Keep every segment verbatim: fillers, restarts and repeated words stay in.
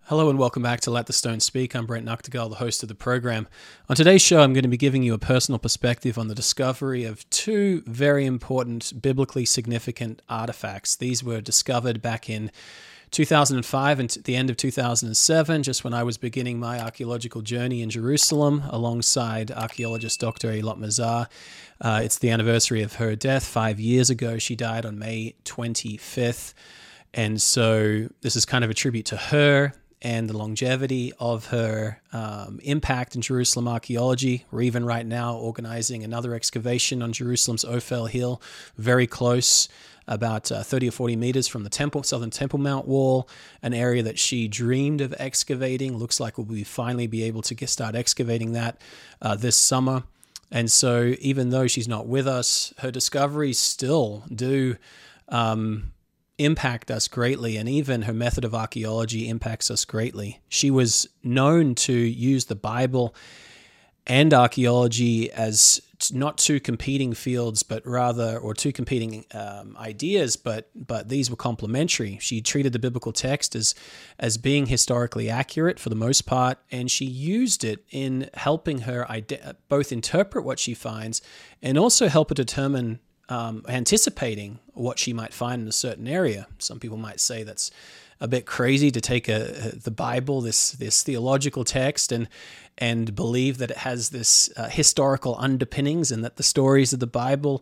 Hello and welcome back to Let the Stone Speak. I'm Brent Noctegal, the host of the program. On today's show, I'm going to be giving you a personal perspective on the discovery of two very important, biblically significant artifacts. These were discovered back in two thousand five and the end of two thousand seven, just when I was beginning my archaeological journey in Jerusalem alongside archaeologist Doctor Eilat Mazar. Uh, it's the anniversary of her death five years ago. She died on May twenty-fifth. And so this is kind of a tribute to her and the longevity of her um, impact in Jerusalem archaeology. We're even right now organizing another excavation on Jerusalem's Ophel Hill, very close, about uh, thirty or forty meters from the temple, southern Temple Mount wall, an area that she dreamed of excavating. Looks like we'll be finally be able to get, start excavating that uh, this summer. And so even though she's not with us, her discoveries still do um, impact us greatly, and even her method of archaeology impacts us greatly. She was known to use the Bible and archaeology as not two competing fields, but rather, or two competing um, ideas, but but these were complementary. She treated the biblical text as as being historically accurate for the most part, and she used it in helping her ide- both interpret what she finds and also help her determine Um, anticipating what she might find in a certain area. Some people might say that's a bit crazy to take a, a the Bible, this this theological text, and and believe that it has this uh, historical underpinnings and that the stories of the Bible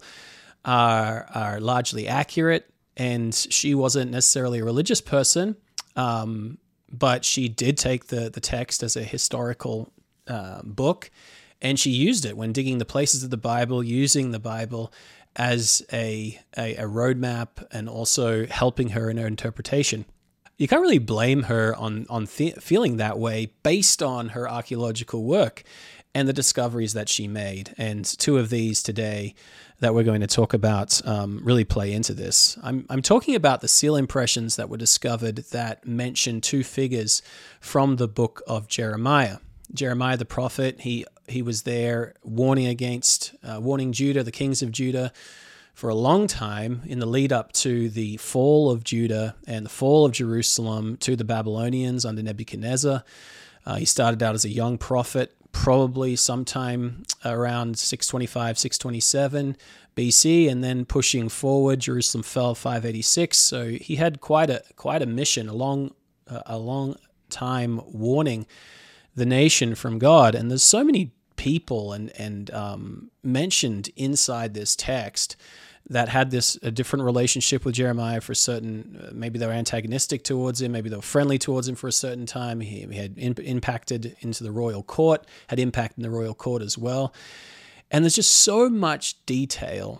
are are largely accurate. And she wasn't necessarily a religious person, um, but she did take the the text as a historical uh, book, and she used it when digging the places of the Bible, using the Bible as a, a, a roadmap and also helping her in her interpretation. You can't really blame her on, on th- feeling that way based on her archaeological work and the discoveries that she made. And two of these today that we're going to talk about um, really play into this. I'm, I'm talking about the seal impressions that were discovered that mention two figures from the book of Jeremiah. Jeremiah the prophet, he he was there warning against, uh, warning Judah, the kings of Judah, for a long time in the lead up to the fall of Judah and the fall of Jerusalem to the Babylonians under Nebuchadnezzar. Uh, he started out as a young prophet, probably sometime around six twenty-five, six twenty-seven B C, and then pushing forward, Jerusalem fell five eighty-six. So he had quite a quite a mission, a long uh, a long time warning the nation from God. And there's so many people and and um, mentioned inside this text that had this a different relationship with Jeremiah for certain. Uh, maybe they were antagonistic towards him, maybe they were friendly towards him for a certain time. He, he had in, impacted into the royal court, had impact in the royal court as well. And there's just so much detail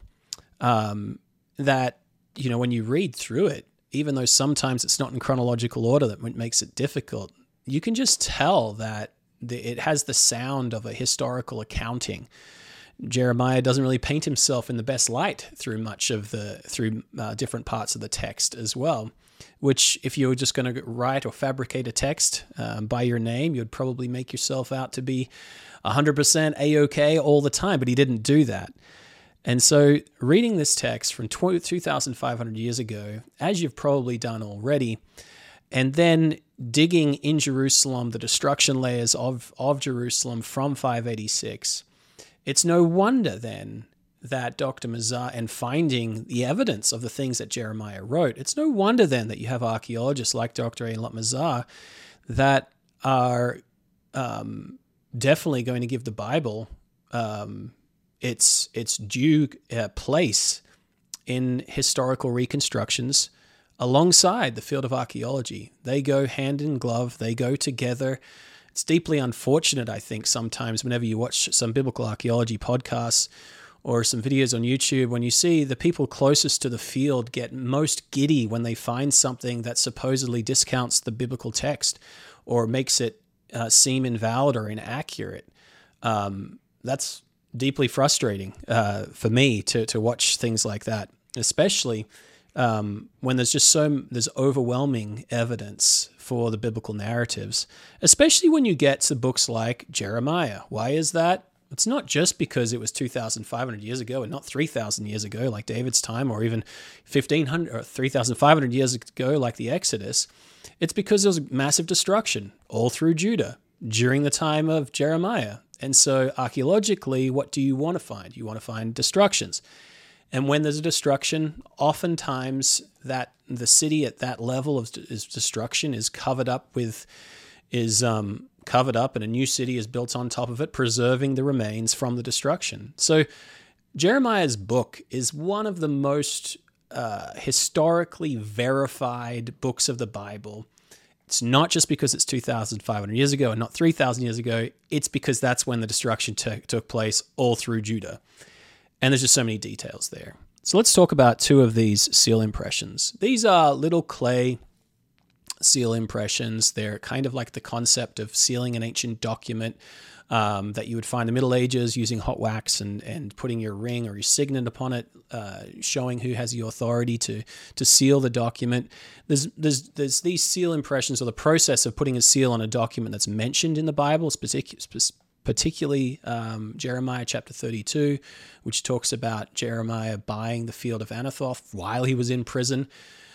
um, that, you know, when you read through it, even though sometimes it's not in chronological order, that makes it difficult, you can just tell that the, it has the sound of a historical accounting. Jeremiah doesn't really paint himself in the best light through much of the, through uh, different parts of the text as well, which if you were just going to write or fabricate a text um, by your name, you'd probably make yourself out to be one hundred percent A-okay all the time, but he didn't do that. And so reading this text from two thousand five hundred years ago, as you've probably done already, and then digging in Jerusalem, the destruction layers of, of Jerusalem from five eighty-six, it's no wonder then that Doctor Mazar, and finding the evidence of the things that Jeremiah wrote, it's no wonder then that you have archaeologists like Doctor Eilat Mazar that are um, definitely going to give the Bible um, its, its due uh, place in historical reconstructions alongside the field of archaeology. They go hand in glove, they go together. It's deeply unfortunate, I think, sometimes whenever you watch some biblical archaeology podcasts or some videos on YouTube, when you see the people closest to the field get most giddy when they find something that supposedly discounts the biblical text or makes it uh, seem invalid or inaccurate. Um, that's deeply frustrating uh, for me to to watch things like that, especially Um, when there's just so there's overwhelming evidence for the biblical narratives, especially when you get to books like Jeremiah. Why is that? It's not just because it was two thousand five hundred years ago and not three thousand years ago like David's time, or even fifteen hundred or three thousand five hundred years ago like the Exodus. It's because there was massive destruction all through Judah during the time of Jeremiah. And so archaeologically, what do you want to find? You want to find destructions. And when there's a destruction, oftentimes that the city at that level of destruction is covered up with, is um, covered up and a new city is built on top of it, preserving the remains from the destruction. So Jeremiah's book is one of the most uh, historically verified books of the Bible. It's not just because it's two thousand five hundred years ago and not three thousand years ago. It's because that's when the destruction t- took place all through Judah. And there's just so many details there. So let's talk about two of these seal impressions. These are little clay seal impressions. They're kind of like the concept of sealing an ancient document um, that you would find in the Middle Ages using hot wax and, and putting your ring or your signet upon it, uh, showing who has the authority to to seal the document. There's, there's, there's these seal impressions, or the process of putting a seal on a document that's mentioned in the Bible, specific, particularly um, Jeremiah chapter thirty-two, which talks about Jeremiah buying the field of Anathoth while he was in prison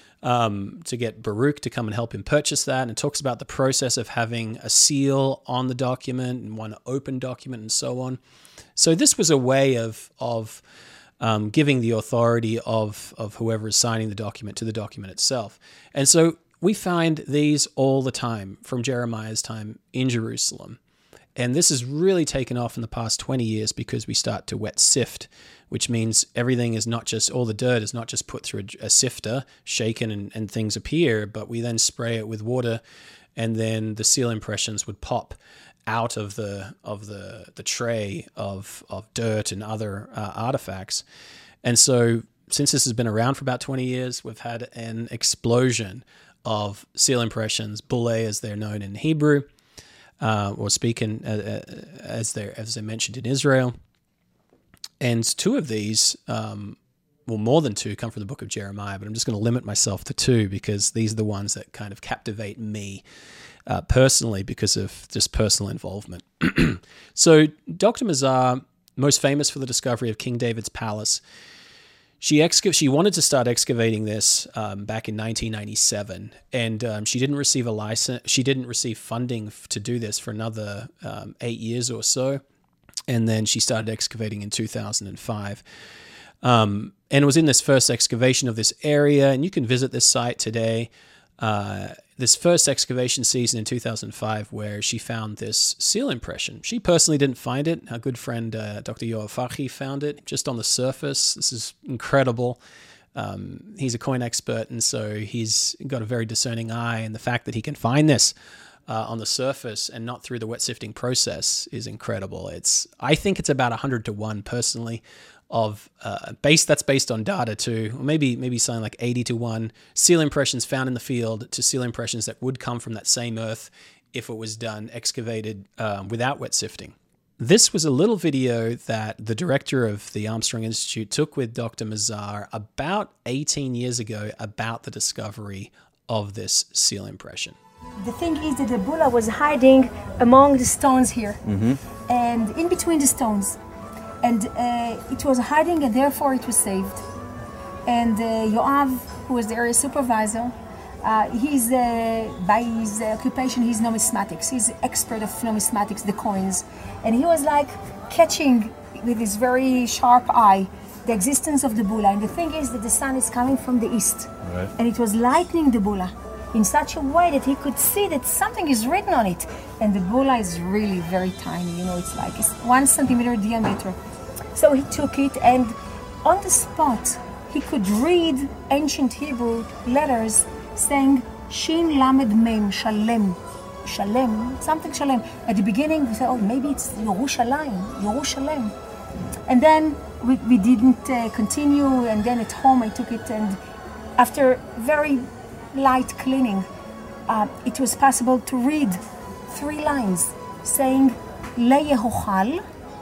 um, to get Baruch to come and help him purchase that. And it talks about the process of having a seal on the document and one open document and so on. So this was a way of of um, giving the authority of, of whoever is signing the document to the document itself. And so we find these all the time from Jeremiah's time in Jerusalem. And this has really taken off in the past twenty years because we start to wet sift, which means everything is not just, all the dirt is not just put through a, a sifter, shaken and, and things appear, but we then spray it with water, and then the seal impressions would pop out of the of the the tray of, of dirt and other uh, artifacts. And so since this has been around for about twenty years, we've had an explosion of seal impressions, bulle as they're known in Hebrew, Uh, or speaking uh, as they're as they're mentioned in Israel. And two of these, um, well, more than two, come from the book of Jeremiah, but I'm just going to limit myself to two because these are the ones that kind of captivate me uh, personally because of just personal involvement. So Doctor Mazar, most famous for the discovery of King David's palace, She exca- She wanted to start excavating this um, back in nineteen ninety-seven, and um, she didn't receive a license. She didn't receive funding f- to do this for another um, eight years or so, and then she started excavating in two thousand five. Um, and it was in this first excavation of this area, and you can visit this site today. Uh, this first excavation season in two thousand five, where she found this seal impression. She personally didn't find it. Her good friend, uh, Doctor Yoav Farhi, found it just on the surface. This is incredible. Um, he's a coin expert, and so he's got a very discerning eye, and the fact that he can find this uh, on the surface and not through the wet sifting process is incredible. It's, I think it's about one hundred to one personally, of uh, base that's based on data too, or maybe maybe something like eighty to one seal impressions found in the field to seal impressions that would come from that same earth if it was done excavated um, without wet sifting. This was a little video that the director of the Armstrong Institute took with Doctor Mazar about eighteen years ago about the discovery of this seal impression. The thing is that the bulla was hiding among the stones here, mm-hmm. and in between the stones. And uh, it was hiding, and therefore it was saved. And uh, Yoav, who was the area supervisor, uh, he's uh, by his occupation, he's numismatics. He's expert of numismatics, the coins. And he was like catching with his very sharp eye the existence of the bulla. And the thing is that the sun is coming from the east, right. And it was lightening the bulla in such a way that he could see that something is written on it. And the bulla is really very tiny, you know, it's like it's one centimeter diameter. So he took it, and on the spot, he could read ancient Hebrew letters saying, Shin Lamed Mem Shalem. Shalem, something Shalem. At the beginning, we said, oh, maybe it's Yerushalayim, Yerushalem. And then we, we didn't uh, continue, and then at home I took it, and after very light cleaning, uh, it was possible to read three lines saying, Le Yehochal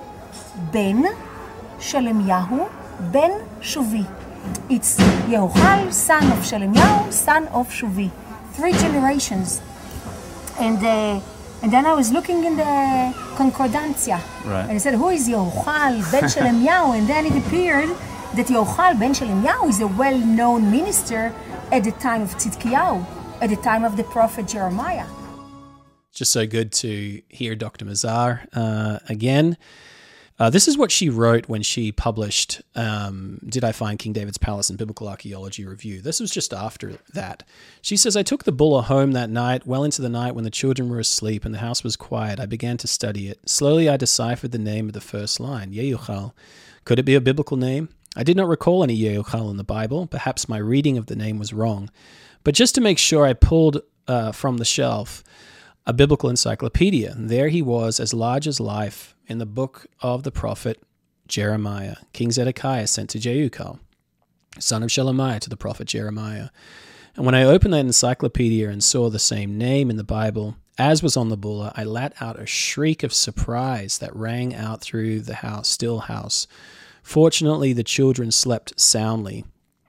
Ben Shalemiyahu Ben Shuvi. It's Yehochal, son of Shalemiyahu, son of Shuvi. Three generations. And uh, And then I was looking in the Concordancia. Right. And it said, who is Yehochal ben Shelemiyahu? And then it appeared that Yehochal ben Shelemiyahu is a well-known minister at the time of Tzidkiyahu, at the time of the prophet Jeremiah. Just so good to hear Doctor Mazar uh, again. Uh, this is what she wrote when she published um, Did I Find King David's Palace in Biblical Archaeology Review. This was just after that. She says, I took the bulla home that night, well into the night when the children were asleep and the house was quiet. I began to study it. Slowly I deciphered the name of the first line, Yehuchal. Could it be a biblical name? I did not recall any Yehuchal in the Bible. Perhaps my reading of the name was wrong. But just to make sure, I pulled uh, from the shelf a biblical encyclopedia. And there he was, as large as life, in the book of the prophet Jeremiah. King Zedekiah sent to Jehucal, son of Shelemiah, to the prophet Jeremiah. And when I opened that encyclopedia and saw the same name in the Bible, as was on the bulla, I let out a shriek of surprise that rang out through the house, still house. Fortunately, the children slept soundly,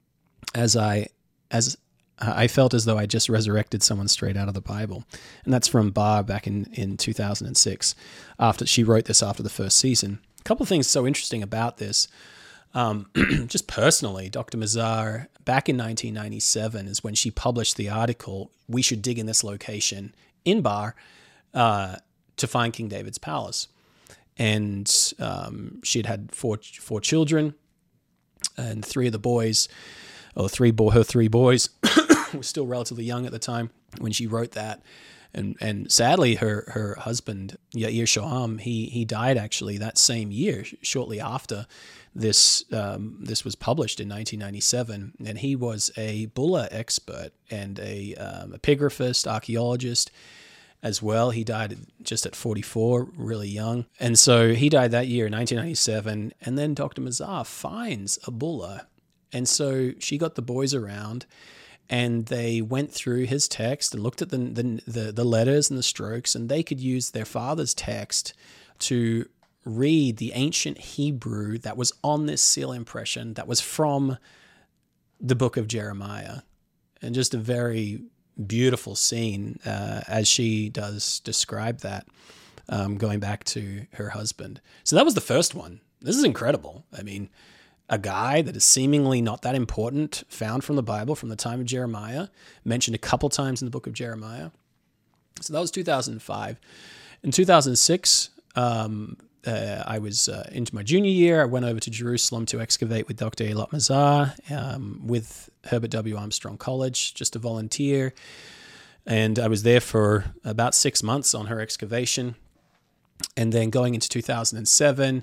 as I, as I felt as though I just resurrected someone straight out of the Bible. And that's from Bar back in, in two thousand six. After she wrote this after the first season. A couple of things so interesting about this. Um, just personally, Doctor Mazar, back in nineteen ninety-seven is when she published the article, We Should Dig in This Location in Bar uh, to find King David's Palace. And um, she'd had four four children, and three of the boys, or three bo- her three boys, were still relatively young at the time when she wrote that. And and sadly, her her husband, Yair Shoham, he he died actually that same year, shortly after this um, this was published in nineteen ninety-seven. And he was a bulla expert and a um, epigraphist, archaeologist as well. He died just at forty-four, really young. And so he died that year in nineteen ninety-seven. And then Doctor Mazar finds a bulla. And so she got the boys around, and they went through his text and looked at the, the the the letters and the strokes, and they could use their father's text to read the ancient Hebrew that was on this seal impression that was from the book of Jeremiah. And just a very beautiful scene uh, as she does describe that, um, going back to her husband. So that was the first one. This is incredible. I mean, a guy that is seemingly not that important, found from the Bible from the time of Jeremiah, mentioned a couple times in the book of Jeremiah. So that was two thousand five. In two thousand six, um, uh, I was uh, into my junior year. I went over to Jerusalem to excavate with Doctor Eilat Mazar, um, with Herbert W. Armstrong College, just a volunteer. And I was there for about six months on her excavation. And then going into two thousand seven,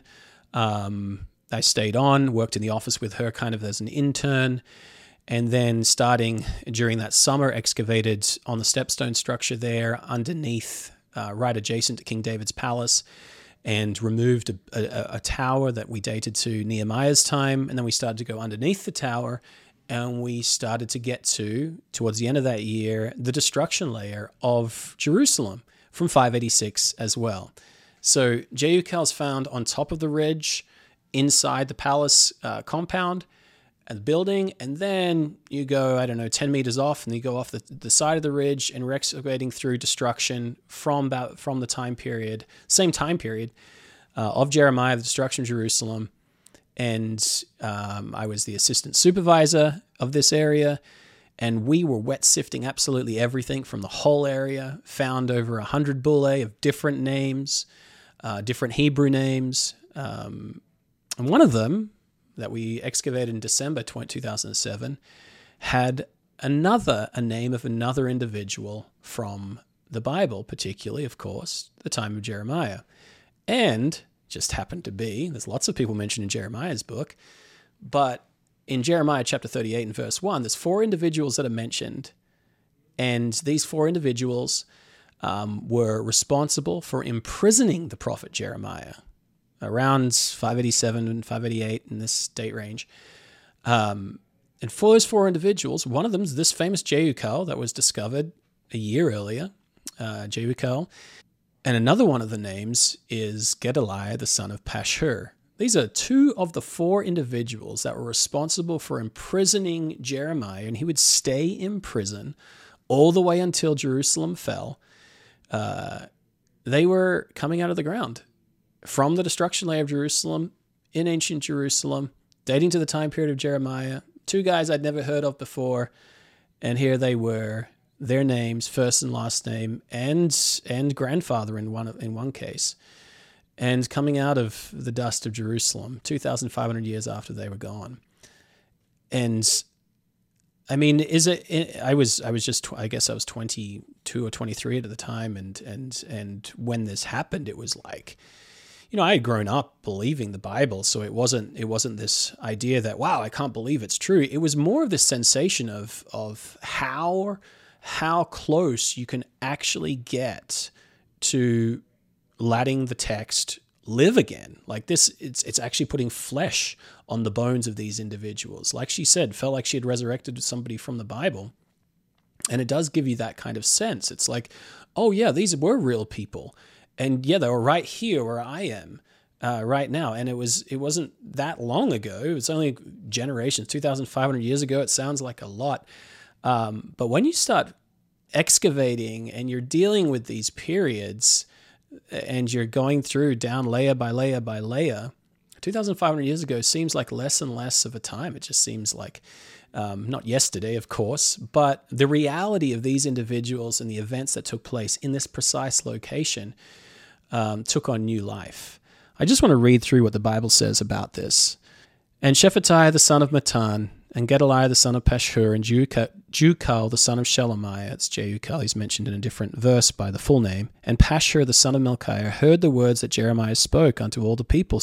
um, I stayed on, worked in the office with her kind of as an intern, and then starting during that summer, excavated on the stepstone structure there underneath, uh, right adjacent to King David's Palace, and removed a, a, a tower that we dated to Nehemiah's time. And then we started to go underneath the tower, and we started to get to, towards the end of that year, the destruction layer of Jerusalem from five eighty-six as well. So Jehucal is found on top of the ridge, inside the palace uh, compound and the building, and then you go, I don't know, ten meters off, and you go off the, the side of the ridge, and we're excavating through destruction from about from the time period, same time period uh, of Jeremiah, the destruction of Jerusalem. And um, I was the assistant supervisor of this area, and we were wet sifting absolutely everything from the whole area, found over a hundred bullae of different names, uh, different Hebrew names, um, and one of them that we excavated in December two thousand seven had another, a name of another individual from the Bible, particularly, of course, the time of Jeremiah. And just happened to be, there's lots of people mentioned in Jeremiah's book, but in Jeremiah chapter thirty-eight and verse one, there's four individuals that are mentioned. And these four individuals um, were responsible for imprisoning the prophet Jeremiah around five eighty-seven and five eighty-eight in this date range. Um, and for those four individuals, one of them is this famous Jehucal that was discovered a year earlier, uh, Jehucal. And another one of the names is Gedaliah, the son of Pashur. These are two of the four individuals that were responsible for imprisoning Jeremiah, and he would stay in prison all the way until Jerusalem fell. Uh, they were coming out of the ground from the destruction lay of Jerusalem in ancient Jerusalem, dating to the time period of Jeremiah. Two guys I'd never heard of before, and here they were, their names, first and last name, and and grandfather in one in one case, and coming out of the dust of Jerusalem, two thousand five hundred years after they were gone. And I mean, is it? I was I was just I guess I was twenty-two or twenty-three at the time, and and and when this happened, it was like, you know, I had grown up believing the Bible, so it wasn't it wasn't this idea that, wow, I can't believe it's true. It was more of this sensation of of how how close you can actually get to letting the text live again. Like this, it's it's actually putting flesh on the bones of these individuals. Like she said, felt like she had resurrected somebody from the Bible. And it does give you that kind of sense. It's like, oh yeah, these were real people. And yeah, they were right here where I am uh, right now. And it was, it wasn't that long ago. It was only generations, two thousand five hundred years ago. It sounds like a lot. Um, but when you start excavating and you're dealing with these periods and you're going through down layer by layer by layer, two thousand five hundred years ago seems like less and less of a time. It just seems like, um, not yesterday, of course, but the reality of these individuals and the events that took place in this precise location um, took on new life. I just want to read through what the Bible says about this. And Shephatiah the son of Matan, and Gedaliah the son of Pashhur, and Jukal the son of Shelemiah, it's Jeucal, he's mentioned in a different verse by the full name, and Pashhur the son of Melchiah heard the words that Jeremiah spoke unto all the people.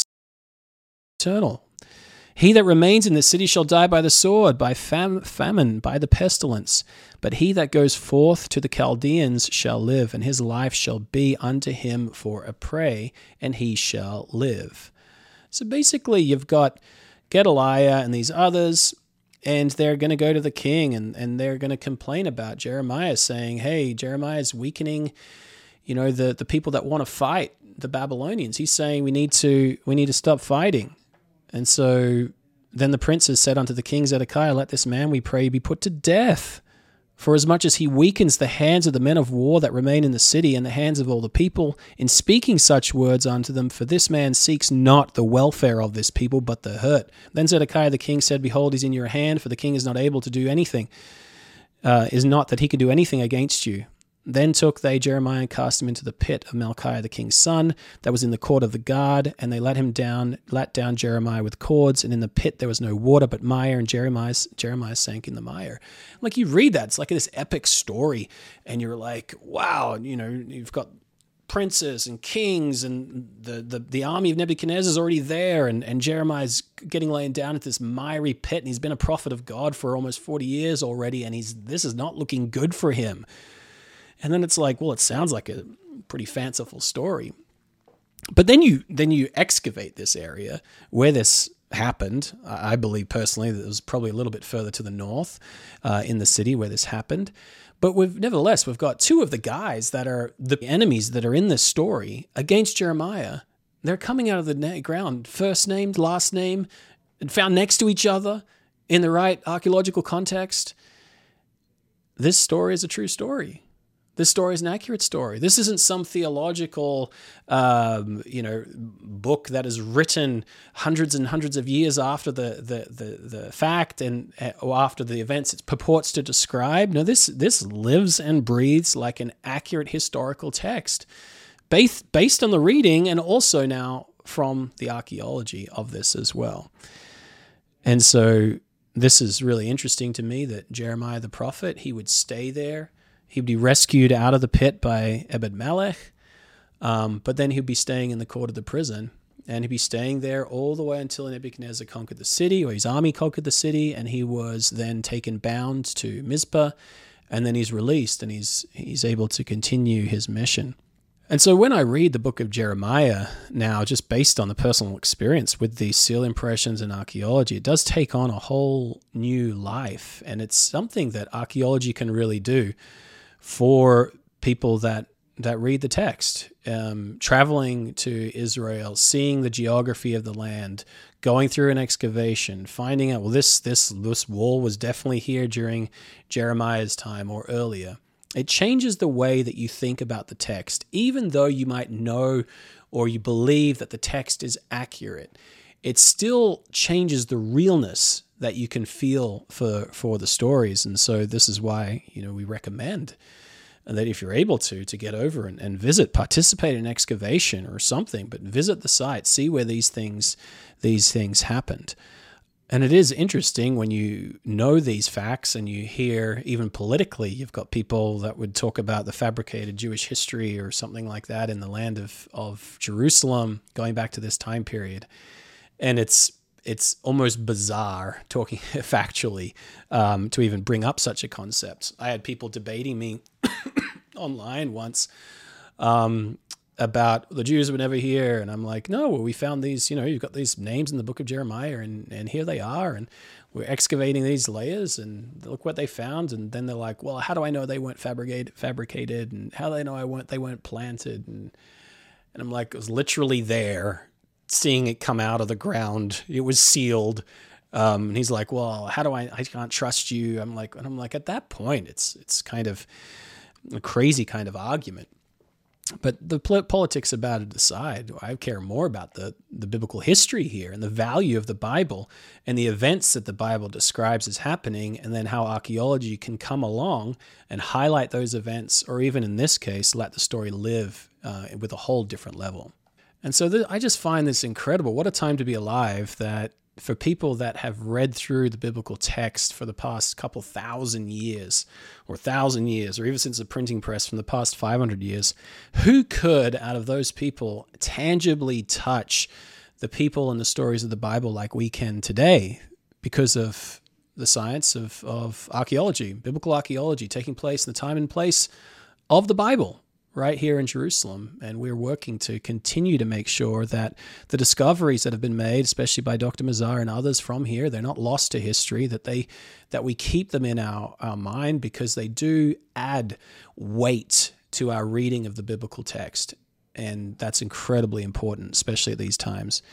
Eternal. He that remains in this city shall die by the sword, by fam- famine, by the pestilence. But he that goes forth to the Chaldeans shall live, and his life shall be unto him for a prey, and he shall live. So basically you've got Gedaliah and these others, and they're going to go to the king, and, and they're going to complain about Jeremiah, saying, hey, Jeremiah's weakening, you know, the, the people that want to fight the Babylonians. He's saying we need to we need to stop fighting. And so then the princes said unto the king Zedekiah, let this man, we pray, be put to death, for as much as he weakens the hands of the men of war that remain in the city, and the hands of all the people, in speaking such words unto them, for this man seeks not the welfare of this people, but the hurt. Then Zedekiah the king said, behold, he's in your hand, for the king is not able to do anything, uh, is not that he can do anything against you. Then took they Jeremiah and cast him into the pit of Melchiah the king's son, that was in the court of the guard, and they let him down, let down Jeremiah with cords, and in the pit there was no water but mire, and Jeremiah, Jeremiah sank in the mire. Like you read that, it's like this epic story, and you're like, wow, you know, you've got princes and kings, and the, the, the army of Nebuchadnezzar is already there, and, and Jeremiah's getting laid down into this miry pit, and he's been a prophet of God for almost forty years already, and he's this is not looking good for him. And then it's like, well, it sounds like a pretty fanciful story. But then you then you excavate this area where this happened. I believe personally that it was probably a little bit further to the north uh, in the city where this happened. But we've nevertheless, we've got two of the guys that are the enemies that are in this story against Jeremiah. They're coming out of the ground, first named, last name, and found next to each other in the right archaeological context. This story is a true story. This story is an accurate story. This isn't some theological, um, you know, book that is written hundreds and hundreds of years after the the the, the fact and or after the events it purports to describe. No, this this lives and breathes like an accurate historical text, based based on the reading and also now from the archaeology of this as well. And so this is really interesting to me that Jeremiah the prophet, he would stay there. He'd be rescued out of the pit by Ebed-Melech, um, but then he'd be staying in the court of the prison, and he'd be staying there all the way until Nebuchadnezzar conquered the city, or his army conquered the city, and he was then taken bound to Mizpah, and then he's released, and he's he's able to continue his mission. And so when I read the book of Jeremiah now, just based on the personal experience with these seal impressions and archaeology, it does take on a whole new life, and it's something that archaeology can really do for people that that read the text, um, traveling to Israel, seeing the geography of the land, going through an excavation, finding out, well, this this this wall was definitely here during Jeremiah's time or earlier. It changes the way that you think about the text, even though you might know or you believe that the text is accurate. It still changes the realness that you can feel for, for the stories. And so this is why, you know, we recommend that if you're able to, to get over and, and visit, participate in excavation or something, but visit the site, see where these things, these things happened. And it is interesting when you know these facts and you hear, even politically, you've got people that would talk about the fabricated Jewish history or something like that in the land of, of Jerusalem, going back to this time period. And it's it's almost bizarre, talking factually, um, to even bring up such a concept. I had people debating me online once um, about the Jews were never here. And I'm like, no, well, we found these, you know, you've got these names in the book of Jeremiah, and, and here they are. And we're excavating these layers, and look what they found. And then they're like, well, how do I know they weren't fabricated? fabricated? And how do they know I weren't, they weren't planted? And, and I'm like, it was literally there, seeing it come out of the ground. It was sealed. Um, and he's like, well, how do I, I can't trust you. I'm like, and I'm like, at that point, it's, it's kind of a crazy kind of argument. But the politics about it aside, I care more about the, the biblical history here and the value of the Bible and the events that the Bible describes as happening, and then how archaeology can come along and highlight those events, or even in this case, let the story live uh, with a whole different level. And so th- I just find this incredible. What a time to be alive, that for people that have read through the biblical text for the past couple thousand years, or thousand years, or even since the printing press from the past five hundred years, who could, out of those people, tangibly touch the people and the stories of the Bible like we can today because of the science of, of archaeology, biblical archaeology taking place in the time and place of the Bible, right here in Jerusalem. And we're working to continue to make sure that the discoveries that have been made, especially by Doctor Mazar and others from here, they're not lost to history, that they that we keep them in our, our mind, because they do add weight to our reading of the biblical text. And that's incredibly important, especially at these times.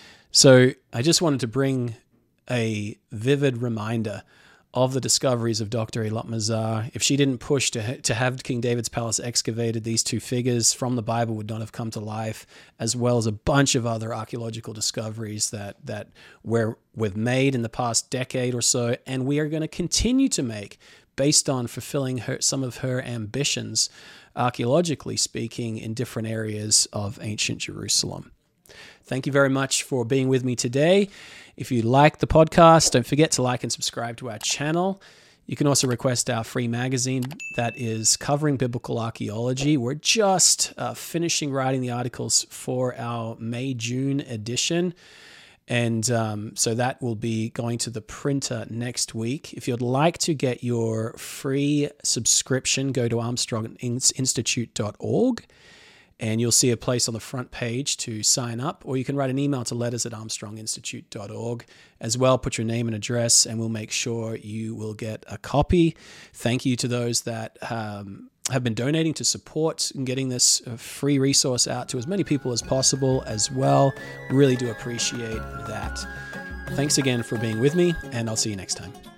So I just wanted to bring a vivid reminder of the discoveries of Doctor Eilat Mazar. If she didn't push to ha- to have King David's palace excavated, these two figures from the Bible would not have come to life, as well as a bunch of other archaeological discoveries that that were we've made in the past decade or so, and we are going to continue to make, based on fulfilling her some of her ambitions, archaeologically speaking, in different areas of ancient Jerusalem. Thank you very much for being with me today. If you like the podcast, don't forget to like and subscribe to our channel. You can also request our free magazine that is covering biblical archaeology. We're just uh, finishing writing the articles for our May-June edition. And um, so that will be going to the printer next week. If you'd like to get your free subscription, go to armstrong institute dot org. And you'll see a place on the front page to sign up, or you can write an email to letters at armstrong institute dot org as well. Put your name and address, and we'll make sure you will get a copy. Thank you to those that um, have been donating to support and getting this free resource out to as many people as possible as well. Really do appreciate that. Thanks again for being with me, and I'll see you next time.